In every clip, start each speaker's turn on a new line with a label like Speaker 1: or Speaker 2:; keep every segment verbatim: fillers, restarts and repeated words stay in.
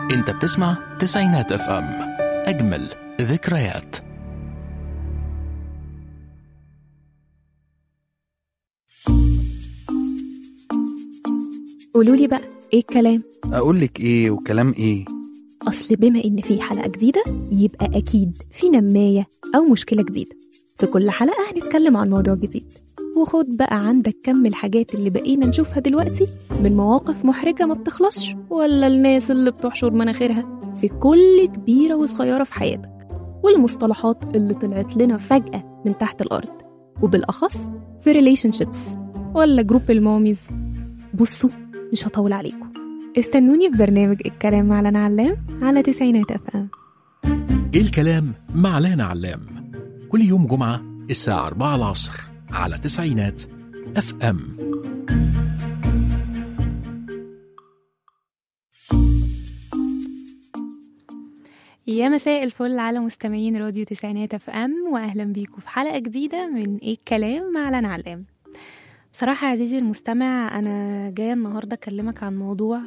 Speaker 1: انت بتسمع تسعينات اف ام، اجمل ذكريات.
Speaker 2: قولولي بقى ايه الكلام؟
Speaker 3: اقولك ايه وكلام ايه؟
Speaker 2: اصل بما ان في حلقة جديدة يبقى اكيد في نماية او مشكلة جديدة. في كل حلقة هنتكلم عن موضوع جديد، وخد بقى عندك كم الحاجات اللي بقينا نشوفها دلوقتي من مواقف محرجة ما بتخلصش، ولا الناس اللي بتحشر مناخيرها في كل كبيرة وصغيرة في حياتك، والمصطلحات اللي طلعت لنا فجأة من تحت الأرض، وبالأخص في relationships ولا جروب الماميز. بصوا مش هطول عليكم، استنوني في برنامج الكلام مع لنا علام على تسعينات اف ام.
Speaker 1: ايه الكلام مع لنا علام، كل يوم جمعة الساعة أربعة العصر على تسعينات اف ام.
Speaker 2: يا مساء الفل على مستمعين راديو تسعينات اف ام، واهلا بيكم في حلقة جديدة من ايه الكلام مع لنا علام. بصراحة يا عزيزي المستمع، أنا جاية النهاردة أكلمك عن موضوع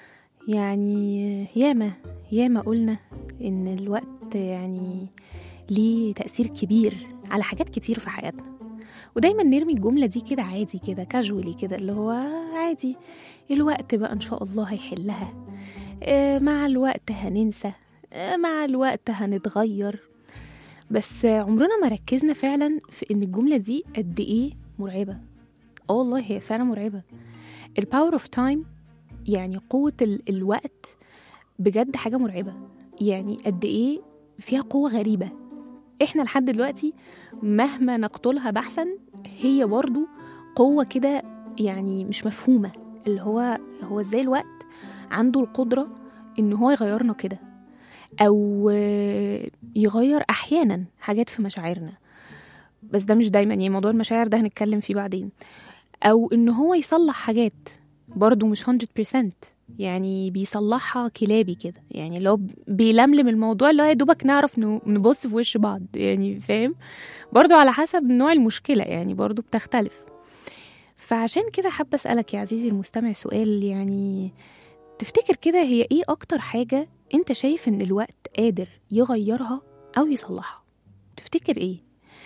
Speaker 2: يعني ياما ياما قلنا إن الوقت يعني ليه تأثير كبير على حاجات كتير في حياتنا، ودايما نرمي الجملة دي كده عادي كده كاجولي كده، اللي هو عادي الوقت بقى إن شاء الله هيحلها، مع الوقت هننسى، مع الوقت هنتغير. بس عمرنا ما ركزنا فعلا في إن الجملة دي قد إيه مرعبة. اه والله هي فعلا مرعبة. الباور اوف تايم، يعني قوة ال- الوقت بجد حاجة مرعبة. يعني قد ايه فيها قوة غريبة، احنا لحد دلوقتي مهما نقتلها بحثا هي برضو قوة كده يعني مش مفهومة. اللي هو هو ازاي الوقت عنده القدرة ان هو يغيرنا كده، او يغير احيانا حاجات في مشاعرنا، بس ده مش دايما. يعني موضوع المشاعر ده هنتكلم فيه بعدين. او ان هو يصلح حاجات برضو مش مية بالمية، يعني بيصلحها كلابي كده، يعني لو بيلملم الموضوع اللي هو يا دوبك نعرف نبص في وش بعض، يعني فاهم؟ برضو على حسب نوع المشكلة، يعني برضو بتختلف. فعشان كده حابة أسألك يا عزيزي المستمع سؤال، يعني تفتكر كده هي ايه اكتر حاجة انت شايف ان الوقت قادر يغيرها او يصلحها؟ تفتكر ايه؟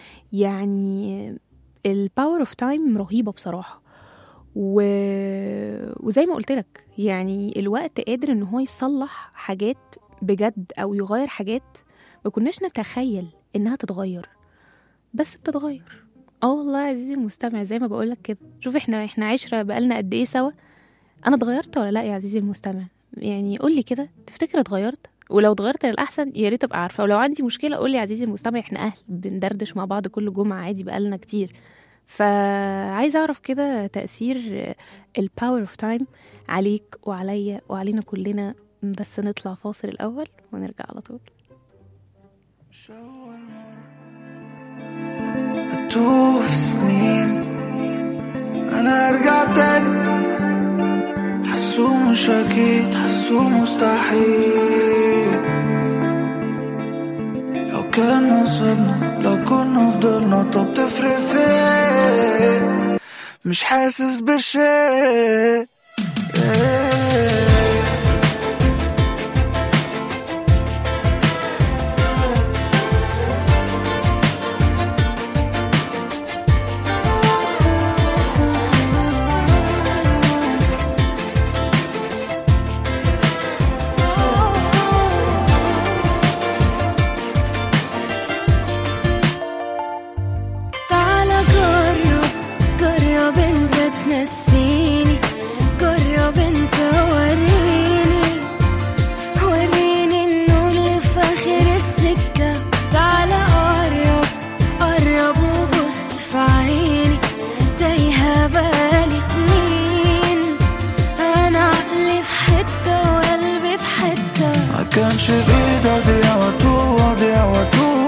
Speaker 2: يعني الباور اوف تايم رهيبة بصراحة، و... وزي ما قلت لك يعني الوقت قادر ان هو يصلح حاجات بجد، او يغير حاجات ما كناش نتخيل انها تتغير، بس بتتغير. اه والله يا عزيزي المستمع زي ما بقولك كده. شوف احنا احنا عشرة بقالنا قد ايه سوا، انا اتغيرت ولا لا يا عزيزي المستمع؟ يعني قولي كده، تفتكر اتغيرت؟ ولو اتغيرت للأحسن يا ريت ابقى عارفة، ولو عندي مشكلة قولي يا عزيزي المستمع، احنا أهل بندردش مع بعض كل جمعة عادي بقالنا كتير. فعايزة أعرف كده تأثير الباور اوف تايم عليك وعليا وعلينا كلنا. بس نطلع فاصل الأول ونرجع على طول.
Speaker 4: أتوه في سنين أنا أرجع تاني، حسو مش أكيد، حسو مستحيل. لو كان نصيبنا، لو كنا فضلنا، طب تفرق فين؟ مش حاسس بشيء.
Speaker 5: نسيني، جرب انت وريني، وريني انه اللي في اخر السكة. تعالى قرب قرب وبص في عيني، تايهة بقالي سنين، انا عقلي في حتة وقلبي في حتة.
Speaker 4: ما كانش بإيدي اضيع واتوه اضيع واتوه،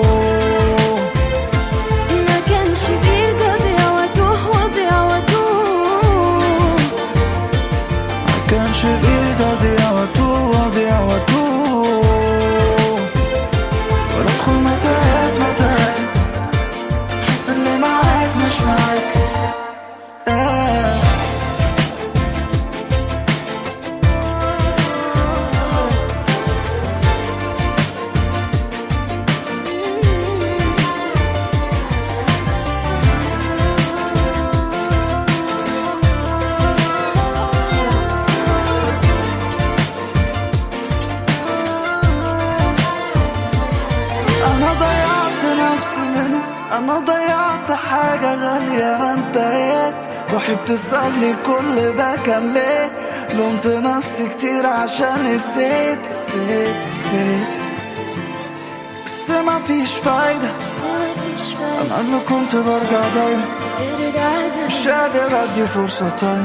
Speaker 5: ما كانش بإيدي اضيع واتوه واضيع واتوه،
Speaker 4: ما كانش بإيدي اضيع واتوه اضيع واتوه، وادخل متاهات متاهات، تحس اللي معاك مش معاك. آه. روحي بتسألني كل ده كان ليه، لومت نفسي كتير عشان نسيت نسيت نسيت بس ما فيش فايدة، أنا اللي كنت برجع دايما مش قادر أدي فرصة تاني.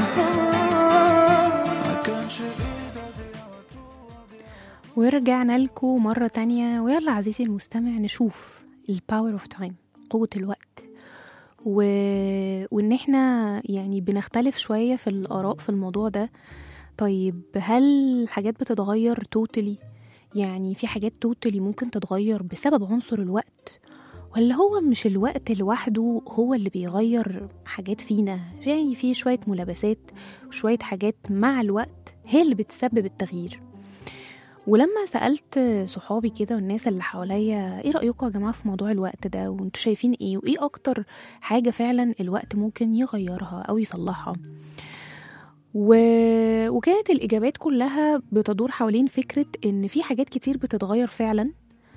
Speaker 2: ورجعنا لكم مرة تانية، ويلا عزيزي المستمع نشوف الباور اوف تايم، قوة الوقت، و... وإن احنا يعني بنختلف شوية في الآراء في الموضوع ده. طيب هل حاجات بتتغير توتالي؟ يعني في حاجات توتالي ممكن تتغير بسبب عنصر الوقت، ولا هو مش الوقت لوحده هو اللي بيغير حاجات فينا؟ يعني في شوية ملابسات وشوية حاجات مع الوقت هي اللي بتسبب التغيير. ولما سألت صحابي كده والناس اللي حواليا ايه رأيكم يا جماعة في موضوع الوقت ده، وانتوا شايفين ايه، وايه اكتر حاجة فعلا الوقت ممكن يغيرها او يصلحها، و... وكانت الإجابات كلها بتدور حوالين فكرة ان في حاجات كتير بتتغير فعلا،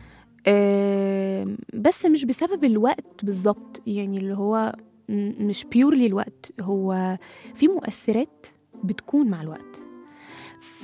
Speaker 2: أه... بس مش بسبب الوقت بالظبط، يعني اللي هو مش بيورلي الوقت، هو في مؤثرات بتكون مع الوقت. ف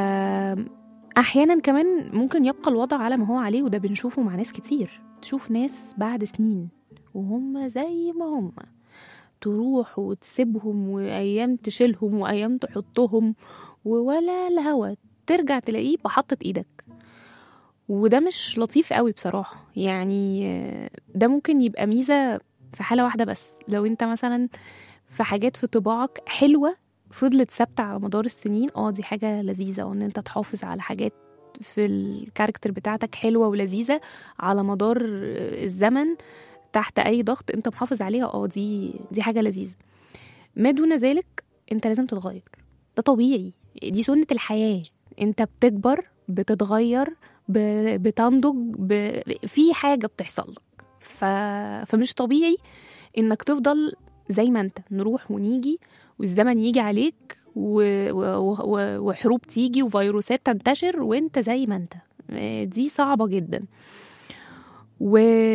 Speaker 2: احيانا كمان ممكن يبقى الوضع على ما هو عليه، وده بنشوفه مع ناس كتير. تشوف ناس بعد سنين وهم زي ما هم، تروح وتسيبهم، وايام تشيلهم وايام تحطهم، ولا الهوى ترجع تلاقيه بحطت ايدك. وده مش لطيف قوي بصراحة. يعني ده ممكن يبقى ميزة في حالة واحدة بس، لو انت مثلا في حاجات في طباعك حلوة فضلت ثابته على مدار السنين، اه دي حاجه لذيذه، وان انت تحافظ على حاجات في الكاركتر بتاعتك حلوه ولذيذه على مدار الزمن تحت اي ضغط انت محافظ عليها، اه دي دي حاجه لذيذه. ما دون ذلك انت لازم تتغير، ده طبيعي، دي سنه الحياه. انت بتكبر، بتتغير، بتنضج، ب... في حاجه بتحصل لك، ف... فمش طبيعي انك تفضل زي ما انت، نروح ونيجي والزمن يجي عليك و... و... و... وحروب تيجي وفيروسات تنتشر وانت زي ما انت. دي صعبة جدا. و...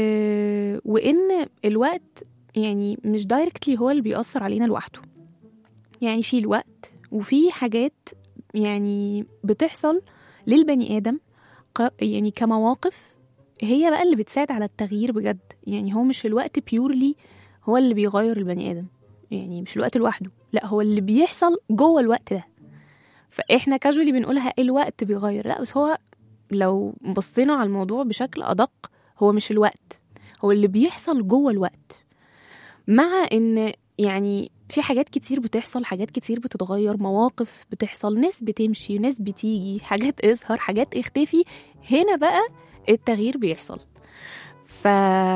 Speaker 2: وان الوقت يعني مش دايركتلي هو اللي بيأثر علينا لوحده. يعني في الوقت وفي حاجات يعني بتحصل للبني آدم يعني كمواقف هي بقى اللي بتساعد على التغيير بجد. يعني هو مش الوقت بيورلي هو اللي بيغير البني آدم، يعني مش الوقت لوحده، لا هو اللي بيحصل جوه الوقت ده. فإحنا كاجولي بنقولها الوقت بيغير، لا بس هو لو بصينا على الموضوع بشكل أدق هو مش الوقت، هو اللي بيحصل جوه الوقت. مع إن يعني في حاجات كتير بتحصل، حاجات كتير بتتغير، مواقف بتحصل، ناس بتمشي، ناس بتيجي، حاجات اظهر، حاجات اختفي، هنا بقى التغيير بيحصل. ف...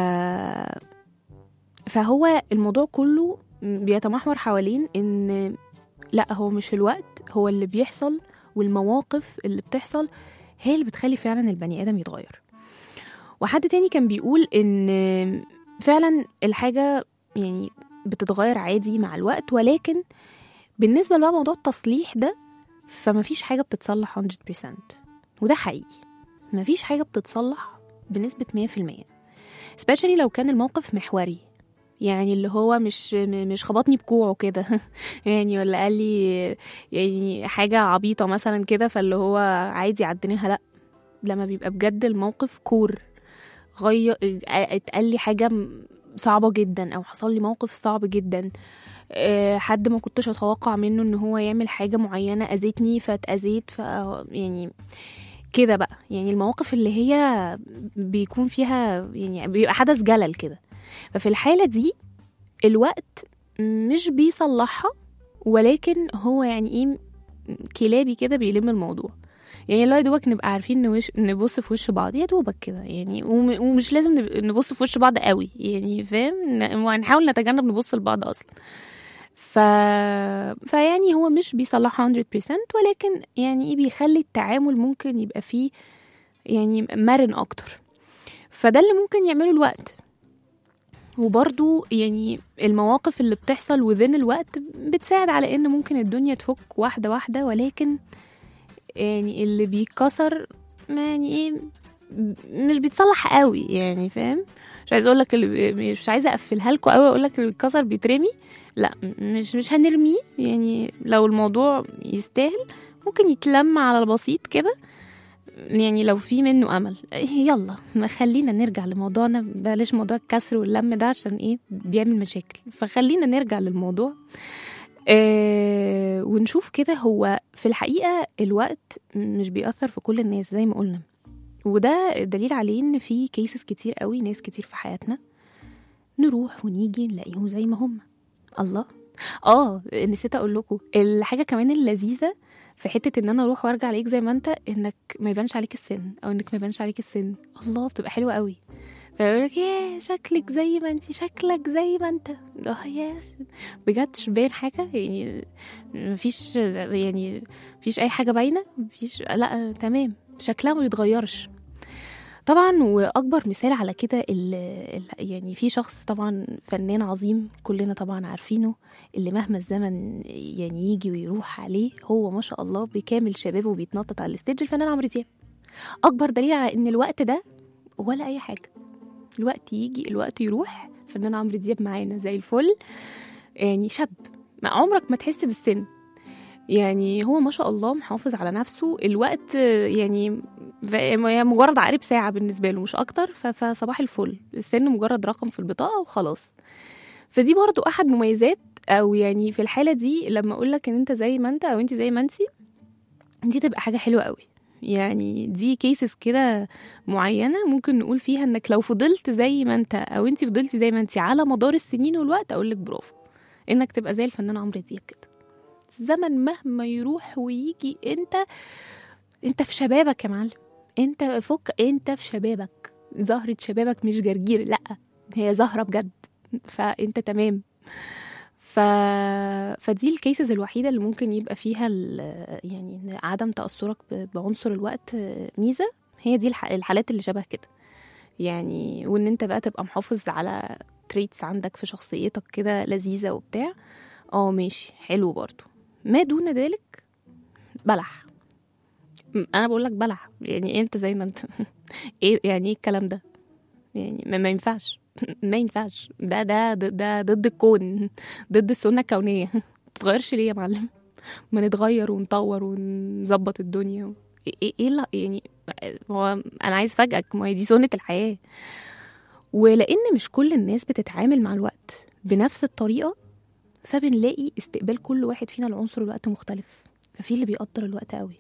Speaker 2: فهو الموضوع كله بيتمحور حوالين ان لا هو مش الوقت، هو اللي بيحصل والمواقف اللي بتحصل هي اللي بتخلي فعلا البني آدم يتغير. وحد تاني كان بيقول ان فعلا الحاجة يعني بتتغير عادي مع الوقت، ولكن بالنسبة لبقى موضوع التصليح ده فما فيش حاجة بتتصلح مية بالمية، وده حقيقي. ما فيش حاجة بتتصلح بنسبة مية في المية، especially لو كان الموقف محوري، يعني اللي هو مش مش خبطني بكوعه كده يعني ولا قال لي يعني حاجة عبيطة مثلا كده فاللي هو عادي عدناها، لا لما بيبقى بجد الموقف كور، غير اتقال لي حاجة صعبة جدا او حصل لي موقف صعب جدا، أه حد ما كنتش اتوقع منه ان هو يعمل حاجة معينة اذتني فاتأذيت، ف يعني كده بقى. يعني المواقف اللي هي بيكون فيها يعني بيبقى حدث جلل كده، ففي الحالة دي الوقت مش بيصلحها، ولكن هو يعني ايه كلابي كده بيلم الموضوع. يعني لا يدوبك نبقى عارفين نوش نبص في وش بعض، يا دوبك كده يعني، ومش لازم نبص في وش بعض قوي يعني فاهم، وهنحاول نتجنب نبص لبعض اصلا. ف... فيعني هو مش بيصلحها مية بالمية، ولكن يعني ايه بيخلي التعامل ممكن يبقى فيه يعني مرن اكتر. فده اللي ممكن يعمله الوقت. وبرضو يعني المواقف اللي بتحصل وذين الوقت بتساعد على ان ممكن الدنيا تفك واحدة واحدة، ولكن يعني اللي بيتكسر يعني ايه مش بيتصلح قوي، يعني فاهم. مش عايزه اقول لك اللي مش عايزه اقفلها لكم قوي اقول لك اللي بيتكسر بيترمي، لا مش مش هنرميه، يعني لو الموضوع يستاهل ممكن يتلم على البسيط كده، يعني لو في منه امل يلا ما خلينا نرجع لموضوعنا، بلاش موضوع الكسر واللم ده عشان ايه بيعمل مشاكل، فخلينا نرجع للموضوع آه ونشوف كده. هو في الحقيقة الوقت مش بيأثر في كل الناس زي ما قلنا، وده دليل عليه ان في كيسز كتير قوي، ناس كتير في حياتنا نروح ونيجي نلاقيهم زي ما هم. الله اه نسيت اقول لكم الحاجة كمان اللذيذة في حتة ان انا اروح وارجع عليك زي ما انت، انك ما يبانش عليك السن او انك ما يبانش عليك السن. الله بتبقى حلوة قوي، فيقول لك يا شكلك زي ما انت، شكلك زي ما انت. اه يا بجد مش باين حاجة، يعني مفيش يعني مفيش اي حاجة باينة، مفيش لا تمام، شكلها ما بيتغيرش طبعا. واكبر مثال على كده يعني في شخص طبعا فنان عظيم كلنا طبعا عارفينه، اللي مهما الزمن يعني يجي ويروح عليه هو ما شاء الله بكامل شبابه وبيتنطط على الستيج، الفنان عمرو دياب. اكبر دليل على ان الوقت ده ولا اي حاجه، الوقت يجي الوقت يروح، الفنان عمرو دياب معانا زي الفل، يعني شاب ما عمرك ما تحس بالسن، يعني هو ما شاء الله محافظ على نفسه. الوقت يعني مجرد عقارب ساعة بالنسبة له مش أكتر، فصباح الفل، السن مجرد رقم في البطاقة وخلاص. فدي برضو أحد مميزات، أو يعني في الحالة دي لما أقولك إن أنت زي ما أنت أو أنت زي ما أنت، دي تبقى حاجة حلوة قوي. يعني دي كيسز كده معينة ممكن نقول فيها إنك لو فضلت زي ما أنت أو أنت فضلتي زي ما أنت على مدار السنين والوقت، أقولك برافو إنك تبقى زي الفنان عمرو دياب كده. الزمن مهما يروح ويجي انت انت في شبابك يا معلم، انت فك انت في شبابك، زهرة شبابك مش جرجير، لا هي زهرة بجد، فانت تمام. ف... فدي الكيسز الوحيدة اللي ممكن يبقى فيها يعني عدم تأثرك بعنصر الوقت ميزة، هي دي الحالات اللي شبه كده يعني. وان انت بقى تبقى محافظ على تريتس عندك في شخصيتك كده لذيذة وبتاع، اه ماشي حلو برضو. ما دون ذلك بلح، انا بقول لك بلح، يعني انت زي ما انت ايه يعني ايه الكلام ده، يعني ما, ما ينفعش ما ينفعش، ده ده ده ضد الكون، ضد السنة الكونية. تتغيرش ليه يا معلم؟ ما نتغير ونطور ونظبط الدنيا. ايه ايه لا يعني هو انا عايز فاجئك، ما هي دي سنة الحياة. ولان مش كل الناس بتتعامل مع الوقت بنفس الطريقة، فبنلاقي استقبال كل واحد فينا لعنصر الوقت مختلف. ففي اللي بيقدر الوقت قوي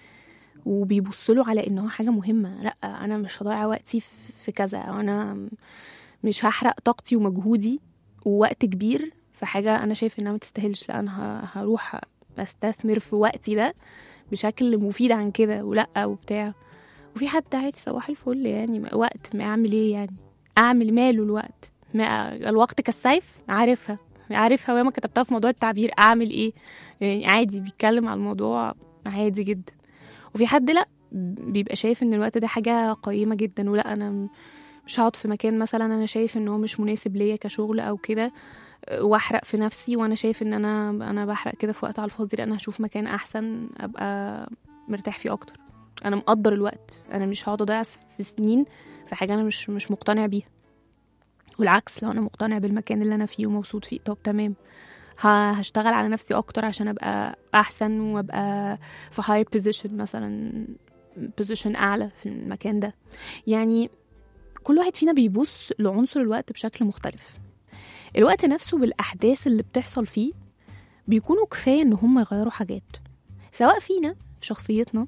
Speaker 2: وبيبصله على انه حاجة مهمة، لا انا مش هضيع وقتي في كذا، او انا مش هحرق طاقتي ومجهودي ووقت كبير في حاجة انا شايف انها ما تستاهلش، لا انا هروح استثمر في وقتي ده بشكل مفيد عن كده ولا وبتاع. وفي حد عادي صباح الفل يعني وقت ما اعمل ايه، يعني اعمل ماله الوقت، ما الوقت كالسيف، عارفها عارفها وياما كتبتها في موضوع التعبير، اعمل ايه يعني عادي، بيتكلم على الموضوع عادي جدا. وفي حد لا بيبقى شايف ان الوقت ده حاجة قيمة جدا، ولا انا مش هقعد في مكان مثلا انا شايف ان هو مش مناسب ليا كشغل او كده واحرق في نفسي، وانا شايف ان انا انا بحرق كده في وقت على الفاضي، انا هشوف مكان احسن ابقى مرتاح فيه اكتر. انا مقدر الوقت، انا مش هقعد اضيع في سنين في حاجة انا مش مش مقتنع بيها. والعكس، لو انا مقتنع بالمكان اللي انا فيه ومبسوط فيه، طب تمام، هشتغل على نفسي اكتر عشان ابقى احسن وابقى في higher position، مثلا position اعلى في المكان ده. يعني كل واحد فينا بيبص لعنصر الوقت بشكل مختلف. الوقت نفسه بالاحداث اللي بتحصل فيه بيكونوا كفاية ان هم يغيروا حاجات، سواء فينا في شخصيتنا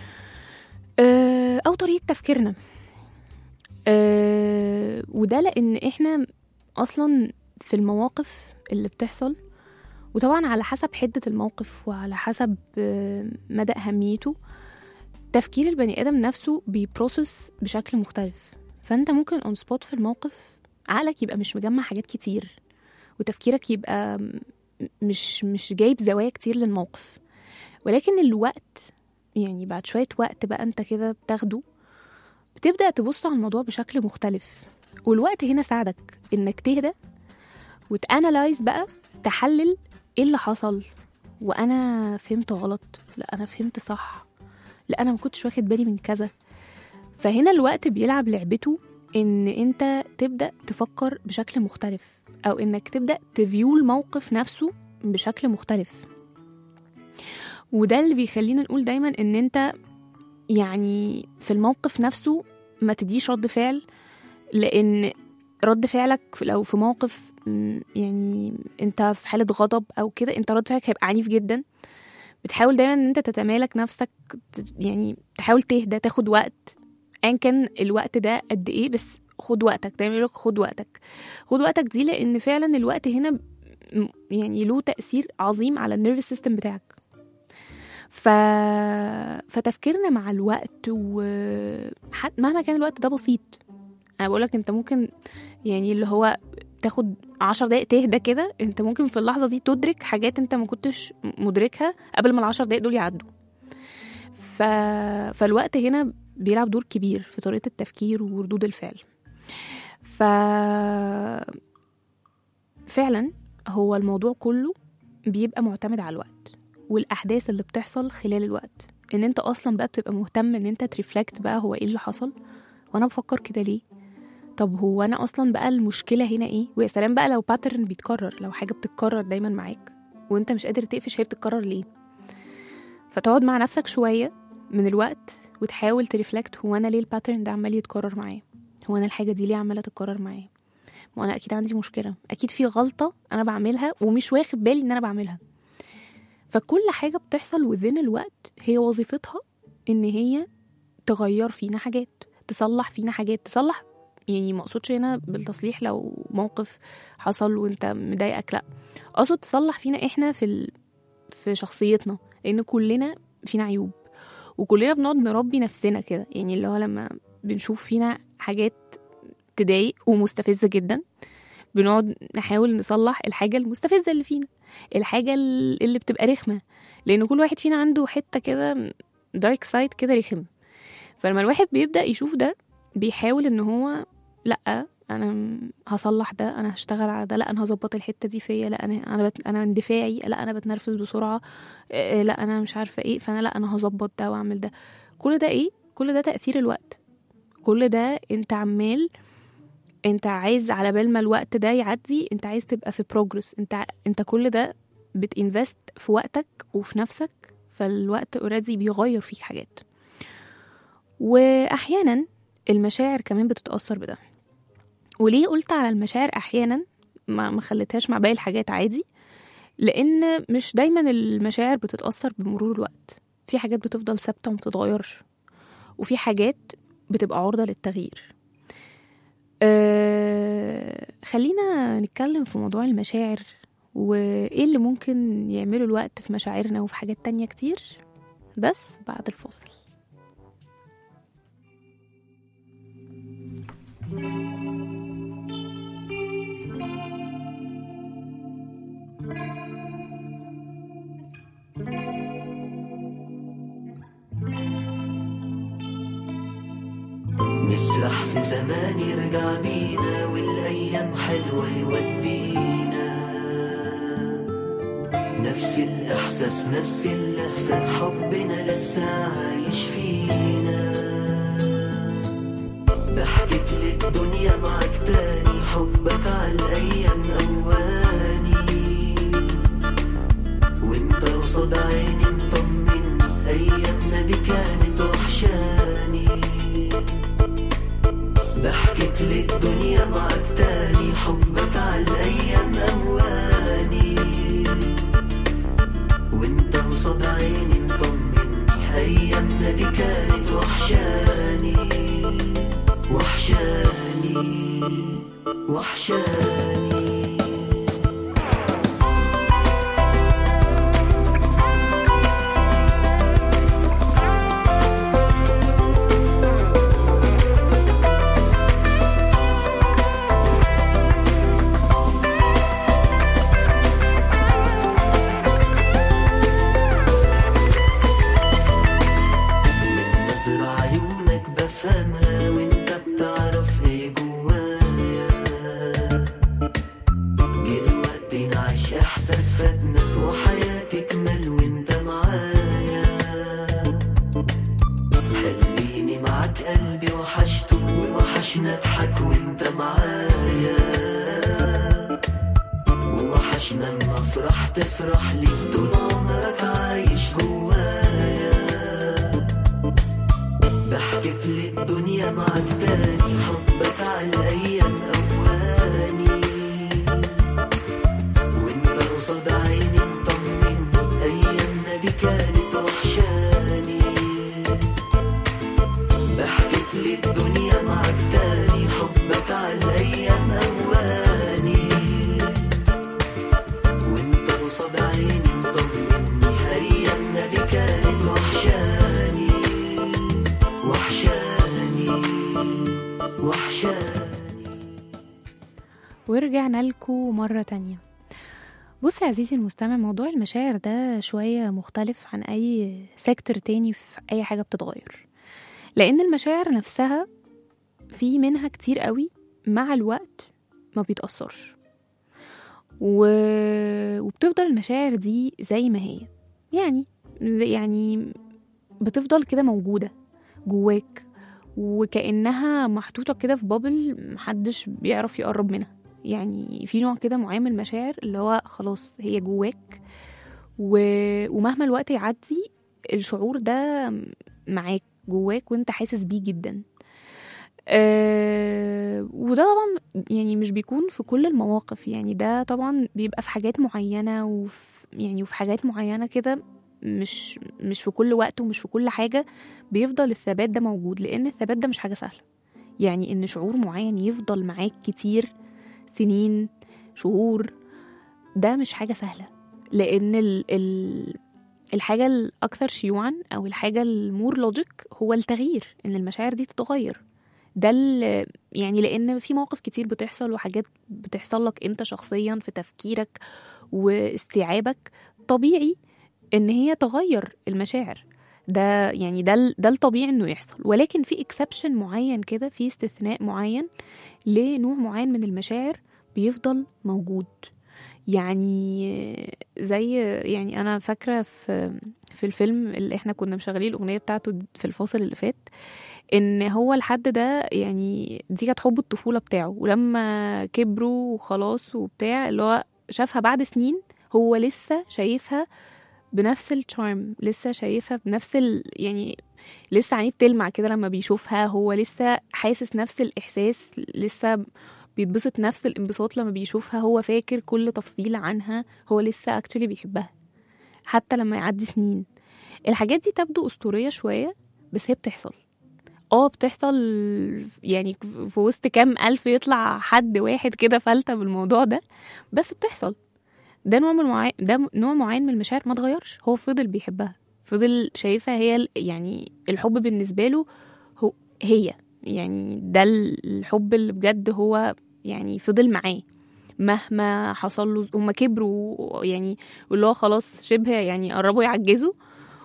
Speaker 2: او طريقة تفكيرنا. أه وده لأن إحنا أصلا في المواقف اللي بتحصل، وطبعا على حسب حدة الموقف وعلى حسب مدى أهميته، تفكير البني آدم نفسه بيبروسس بشكل مختلف. فأنت ممكن on spot في الموقف عقلك يبقى مش مجمع حاجات كتير، وتفكيرك يبقى مش مش جايب زوايا كتير للموقف، ولكن الوقت يعني بعد شوية وقت بقى أنت كده بتاخده، بتبدأ تبص على الموضوع بشكل مختلف. والوقت هنا ساعدك إنك تهدى وتانالايز بقى، تحلل إيه اللي حصل، وأنا فهمت غلط، لا أنا فهمت صح، لا أنا مكنتش واخد بالي من كذا. فهنا الوقت بيلعب لعبته إن أنت تبدأ تفكر بشكل مختلف، أو إنك تبدأ تفيو الموقف نفسه بشكل مختلف. وده اللي بيخلينا نقول دايما إن أنت يعني في الموقف نفسه ما تديش رد فعل، لأن رد فعلك لو في موقف يعني انت في حالة غضب او كده، انت رد فعلك هيبقى عنيف جدا. بتحاول دايما ان انت تتمالك نفسك، يعني تحاول تهدى، تاخد وقت، ان كان الوقت ده قد ايه، بس خد وقتك. دايما يقولك خد وقتك خد وقتك دي، لان فعلا الوقت هنا يعني له تأثير عظيم على النيرفس سيستم بتاعك. ف... فتفكيرنا مع الوقت، ومهما كان الوقت ده بسيط، انا بقولك انت ممكن يعني اللي هو تاخد عشر دقايق تهدى كده، انت ممكن في اللحظة دي تدرك حاجات انت ما كنتش مدركها قبل ما العشر دقايق دول يعدوا. ف... فالوقت هنا بيلعب دور كبير في طريقة التفكير وردود الفعل. ف فعلا هو الموضوع كله بيبقى معتمد على الوقت والأحداث اللي بتحصل خلال الوقت، ان انت اصلا بقى بتبقى مهتم ان انت تريفلكت بقى هو ايه اللي حصل، وانا بفكر كده ليه، طب هو انا اصلا بقى المشكله هنا ايه. ويا سلام بقى لو باترن بيتكرر، لو حاجه بتتكرر دايما معاك وانت مش قادر تقفش هي بتتكرر ليه. فتقعد مع نفسك شويه من الوقت وتحاول تريفلكت، هو انا ليه الباترن ده عمال يتكرر معايا، هو انا الحاجه دي ليه عماله تتكرر معايا، ما انا اكيد عندي مشكله، اكيد في غلطه انا بعملها ومش واخد بالي ان انا بعملها. فكل حاجه بتحصل وذين الوقت هي وظيفتها ان هي تغير فينا حاجات، تصلح فينا حاجات. تصلح يعني ما اقصدش هنا بالتصليح لو موقف حصل وانت مضايقك، لا، اقصد تصلح فينا احنا في ال... في شخصيتنا، لان كلنا فينا عيوب وكلنا بنقعد نربي نفسنا كده. يعني اللي هو لما بنشوف فينا حاجات تضايق ومستفزة جدا، بنقعد نحاول نصلح الحاجة المستفزة اللي فينا، الحاجة اللي بتبقى رخمة، لان كل واحد فينا عنده حتة كده دارك سايد كده رخم. فلما الواحد بيبدأ يشوف ده بيحاول ان هو لا انا هصلح ده، انا هشتغل على ده، لا انا هظبط الحته دي فيا، لا انا انا بت... انا اندفاعي، لا انا بتنرفز بسرعه، إيه لا انا مش عارفه ايه، فانا لا انا هظبط ده واعمل ده. كل ده ايه؟ كل ده تاثير الوقت. كل ده انت عمال انت عايز على بال ما الوقت ده يعدي انت عايز تبقى في بروجرس. انت انت كل ده بتinvest في وقتك وفي نفسك، فالوقت اوريدي بيغير فيك حاجات. واحيانا المشاعر كمان بتتأثر بده. وليه قلت على المشاعر أحيانا ما ما خليتهاش مع باقي الحاجات عادي؟ لأن مش دايما المشاعر بتتأثر بمرور الوقت. في حاجات بتفضل ثابتة وما بتتغيرش، وفي حاجات بتبقى عرضة للتغيير. أه خلينا نتكلم في موضوع المشاعر وإيه اللي ممكن يعملوا الوقت في مشاعرنا وفي حاجات تانية كتير، بس بعد الفاصل.
Speaker 6: نسرح في زمان يرجع بينا والأيام حلوة يودينا، نفس الإحساس نفس اللهفة، حبنا لسه عايش فينا. ضحكت للدنيا معك تاني، حبك عالأيام أواني، وانت قصاد عيني مطمن، أيامنا دي كانت وحشاني. ضحكت للدنيا معك تاني، حبك عالأيام أواني، وانت قصاد عيني مطمن، أيامنا دي كانت وحشاني وحشاني وحشاني.
Speaker 2: ورجعنا لكم مرة تانية. بص يا عزيزي المستمع، موضوع المشاعر ده شوية مختلف عن أي سيكتور تاني في أي حاجة بتتغير، لأن المشاعر نفسها في منها كتير قوي مع الوقت ما بيتأثرش و... وبتفضل المشاعر دي زي ما هي، يعني يعني بتفضل كده موجودة جواك وكأنها محطوطة كده في بابل محدش بيعرف يقرب منها. يعني في نوع كده معين من المشاعر اللي هو خلاص هي جواك و... ومهما الوقت يعدي الشعور ده معاك جواك وانت حاسس بيه جدا. أه وده طبعا يعني مش بيكون في كل المواقف، يعني ده طبعا بيبقى في حاجات معينة وفي يعني وفي حاجات معينة كده، مش مش في كل وقت ومش في كل حاجة بيفضل الثبات ده موجود، لأن الثبات ده مش حاجة سهلة. يعني إن شعور معين يفضل معاك كتير سنين شهور ده مش حاجة سهلة، لأن ال ال الحاجة الأكثر شيوعا أو الحاجة المور لوجيك هو التغيير، إن المشاعر دي تتغير. ده يعني لأن في مواقف كتير بتحصل وحاجات بتحصل لك أنت شخصيا في تفكيرك واستيعابك، طبيعي إن هي تغير المشاعر. ده يعني ده ده الطبيعي إنه يحصل، ولكن في اكسبشن معين كده، في استثناء معين لنوع معين من المشاعر بيفضل موجود. يعني زي يعني أنا فاكرة في في الفيلم اللي احنا كنا مشغلين الأغنية بتاعته في الفاصل اللي فات، ان هو الحد ده يعني دي كانت حب الطفولة بتاعه، ولما كبروا وخلاص وبتاع اللي هو شافها بعد سنين هو لسه شايفها بنفس التشارم، لسه شايفها بنفس ال يعني لسه عينيه بتلمع كده لما بيشوفها، هو لسه حاسس نفس الإحساس، لسه بيتبسط نفس الانبساط لما بيشوفها، هو فاكر كل تفصيلة عنها، هو لسه اكتشلي بيحبها حتى لما يعدي سنين. الحاجات دي تبدو أسطورية شوية بس هي بتحصل. اه بتحصل، يعني في وسط كام ألف يطلع حد واحد كده فلتة بالموضوع ده، بس بتحصل. ده نوع من معين ده نوع معين من المشاعر ما اتغيرش، هو فضل بيحبها، فضل شايفها هي، يعني الحب بالنسبة له هو هي يعني ده الحب اللي بجد، هو يعني فضل معاه مهما حصل له. هما كبروا يعني واللي هو خلاص شبه يعني قربوا يعجزوا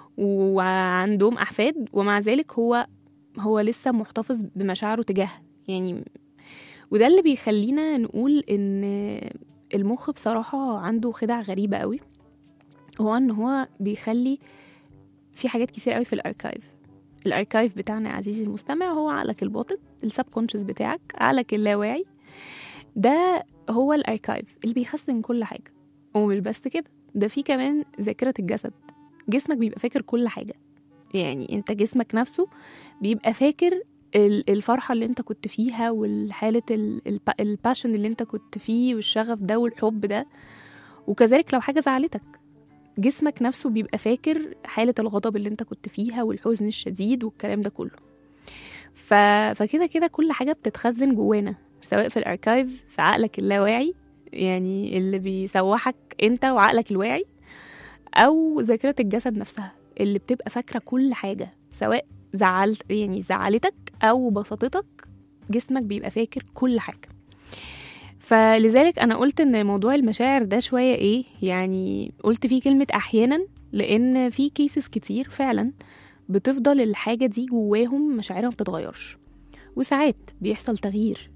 Speaker 2: وعندهم أحفاد، ومع ذلك هو هو لسه محتفظ بمشاعره تجاهها يعني. وده اللي بيخلينا نقول ان المخ بصراحة عنده خدع غريبة قوي، هو ان هو بيخلي في حاجات كتير قوي في الاركايف. الاركايف بتاعنا يا عزيزي المستمع هو عقلك الباطن، السب كونشس بتاعك، عقلك اللاواعي، ده هو الاركايف اللي بيخزن كل حاجة. ومش بس كده، ده في كمان ذاكرة الجسد. جسمك بيبقى فاكر كل حاجة، يعني انت جسمك نفسه بيبقى فاكر الفرحة اللي انت كنت فيها والحالة الباشن اللي انت كنت فيه والشغف ده والحب ده. وكذلك لو حاجة زعلتك جسمك نفسه بيبقى فاكر حالة الغضب اللي انت كنت فيها والحزن الشديد والكلام ده كله. ف... فكده كده كل حاجة بتتخزن جوانا، سواء في الاركايف في عقلك اللاواعي يعني اللي بيسوحك انت وعقلك الواعي، او ذاكرة الجسد نفسها اللي بتبقى فاكرة كل حاجة، سواء زعلت يعني زعلتك أو بسطتك، جسمك بيبقى فاكر كل حاجة. فلذلك أنا قلت إن موضوع المشاعر ده شوية إيه، يعني قلت فيه كلمة أحيانا، لأن في كيسز كتير فعلا بتفضل الحاجة دي جواهم مشاعرهم بتتغيرش، وساعات بيحصل تغيير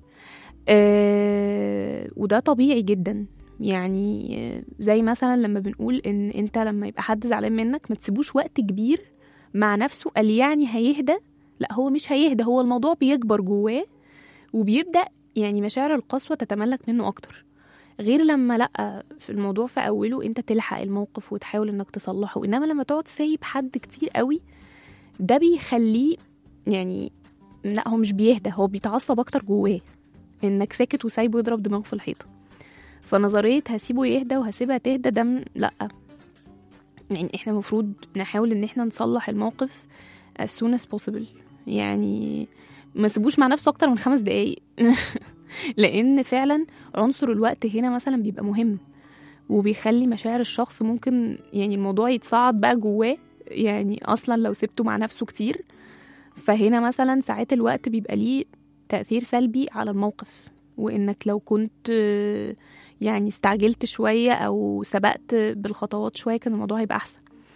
Speaker 2: آه وده طبيعي جدا. يعني زي مثلا لما بنقول إن أنت لما يبقى حد زعلان منك ما تسيبوش وقت كبير مع نفسه قال يعني هيهدى، لا هو مش هيهدى، هو الموضوع بيكبر جواه وبيبدأ يعني مشاعر القسوة تتملك منه أكتر، غير لما لا في الموضوع في أوله أنت تلحق الموقف وتحاول أنك تصلحه. إنما لما تقعد سايب حد كتير قوي ده بيخليه يعني لا هو مش بيهدى، هو بيتعصب أكتر جواه، إنك ساكت وسايبه يضرب دماغه في الحيطة. فنظرية هسيبه يهدى وهسيبها تهدى ده لا، يعني احنا المفروض نحاول ان احنا نصلح الموقف as soon as possible، يعني ما سيبوش مع نفسه اكتر من خمس دقايق لان فعلا عنصر الوقت هنا مثلا بيبقى مهم، وبيخلي مشاعر الشخص ممكن يعني الموضوع يتصاعد بقى جواه، يعني اصلا لو سبته مع نفسه كتير فهنا مثلا ساعات الوقت بيبقى ليه تأثير سلبي على الموقف، وإنك لو كنت يعني استعجلت شوية أو سبقت بالخطوات شوية كان الموضوع هيبقى أحسن.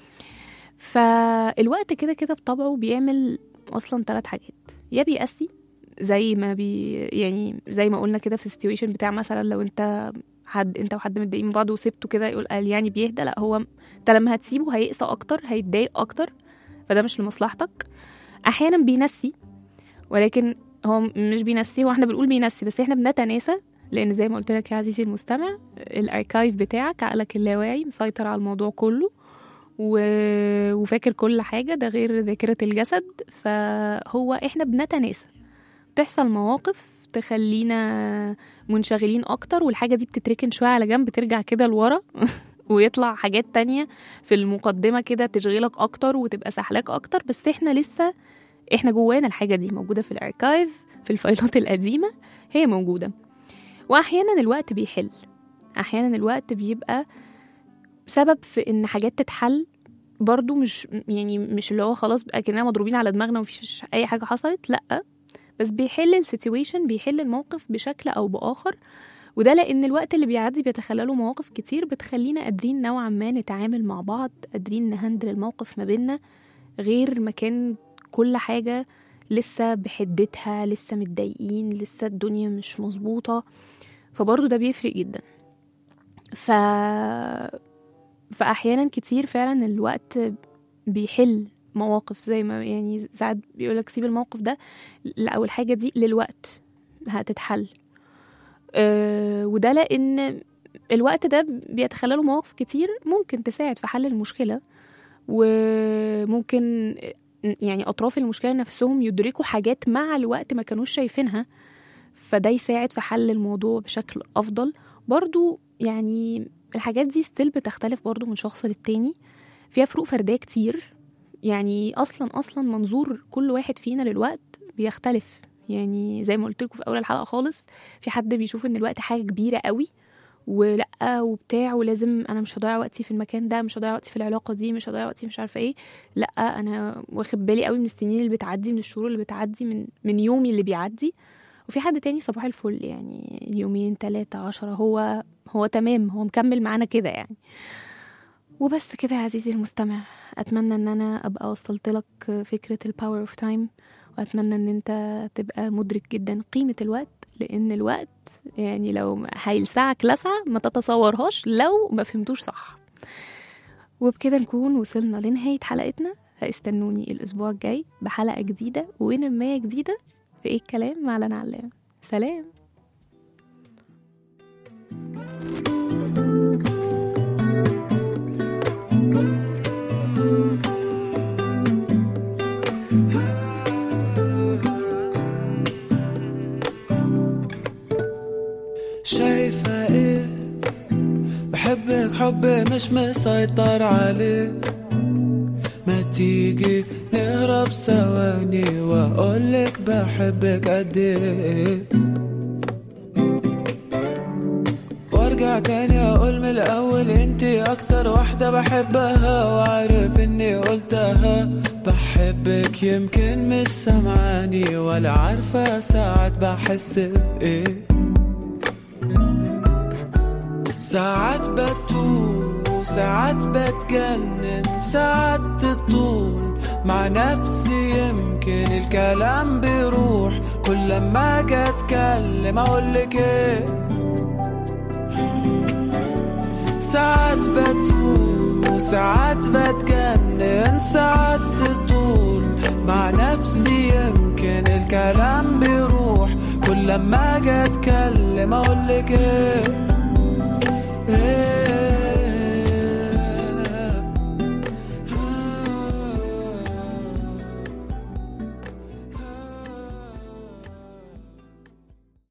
Speaker 2: فالوقت كده كده بطبعه بيعمل أصلا ثلاث حاجات. يا بيقسي زي ما بي يعني زي ما قلنا كده في السيتويشن بتاع مثلا لو انت حد انت وحد متضايقين من بعض وسبته كده يقول قال يعني بيهدى، لا هو انت لما هتسيبه هيقسى اكتر هيتضايق اكتر، فده مش لمصلحتك. احيانا بينسي، ولكن هو مش بينسي، هو احنا بنقول بينسي بس احنا بنتناسى، لان زي ما قلت لك يا عزيزي المستمع الاركايف بتاعك عقلك اللاواعي مسيطر على الموضوع كله و... وفاكر كل حاجة، ده غير ذاكرة الجسد. فهو احنا بنتناسى، بتحصل مواقف تخلينا منشغلين اكتر والحاجة دي بتتركن شوية على جنب، ترجع كده لورا ويطلع حاجات تانية في المقدمة كده تشغلك اكتر وتبقى سحلاك اكتر، بس احنا لسه احنا جوانا الحاجة دي موجودة في الاركايف، في الفايلات القديمة هي موجودة. واحيانا الوقت بيحل، احيانا الوقت بيبقى سبب في ان حاجات تتحل برضو، مش يعني مش اللي هو خلاص بقى كنا مضروبين على دماغنا ومفيش اي حاجة حصلت، لأ، بس بيحل السيتويشن، بيحل الموقف بشكل او باخر. وده لان الوقت اللي بيعدي بيتخلله مواقف كتير بتخلينا قادرين نوعا ما نتعامل مع بعض، قادرين نهندل الموقف ما بيننا، غير ما كان كل حاجة لسه بحدتها، لسه متضايقين، لسه الدنيا مش مظبوطة. فبرضو ده بيفرق جدا. ف... فأحيانا كتير فعلا الوقت بيحل مواقف، زي ما يعني ساعات بيقولك سيب الموقف ده أو الحاجة دي للوقت هتتحل. أه وده لأن الوقت ده بيتخلله مواقف كتير ممكن تساعد في حل المشكلة، وممكن يعني أطراف المشكلة نفسهم يدركوا حاجات مع الوقت ما كانوش شايفينها، فده يساعد في حل الموضوع بشكل أفضل. برضو يعني الحاجات دي ستيل بتختلف برضو من شخص للتاني، فيها فروق فردية كتير. يعني أصلا أصلا منظور كل واحد فينا للوقت بيختلف. يعني زي ما قلت لكم في أول الحلقة خالص، في حد بيشوف إن الوقت حاجة كبيرة قوي ولأ وبتاع، ولازم أنا مش هضيع وقتي في المكان ده، مش هضيع وقتي في العلاقة دي، مش هضيع وقتي مش عارفة إيه. لأ، أنا واخد بالي قوي من السنين اللي بتعدي، من الشهور اللي بتعدي، من من يومي اللي بيعدي. وفي حد تاني صباح الفل، يعني يومين ثلاثة عشرة هو هو تمام، هو مكمل معانا كده يعني. وبس كده يا عزيزي المستمع، أتمنى أن أنا أبقى وصلت لك فكرة الباور اوف تايم، وأتمنى أن أنت تبقى مدرك جدا قيمة الوقت، لأن الوقت يعني لو هيلسعك لسعة ما تتصورهاش لو ما فهمتوش صح. وبكده نكون وصلنا لنهاية حلقتنا. هاستنوني الأسبوع الجاي بحلقة جديدة ونماية جديدة في إيه الكلام مع لنا علام. سلام.
Speaker 7: شايفة ايه؟ بحبك حبي مش مسيطر عليه، ما تيجي نهرب ثواني واقولك بحبك قد ايه، وارجع تاني اقول من الاول انتي اكتر واحدة بحبها، وعارف اني قلتها بحبك يمكن مش سمعاني ولا عارفة ساعات بحس بايه. ساعات بتوه وساعات بتجنن، ساعات تطول مع نفسي يمكن الكلام بيروح، كل لما اجي اتكلم اقولك ايه. ساعات بتوه وساعات بتجنن، ساعات تطول مع نفسي يمكن الكلام بيروح، كل لما اجي اتكلم اقولك ايه.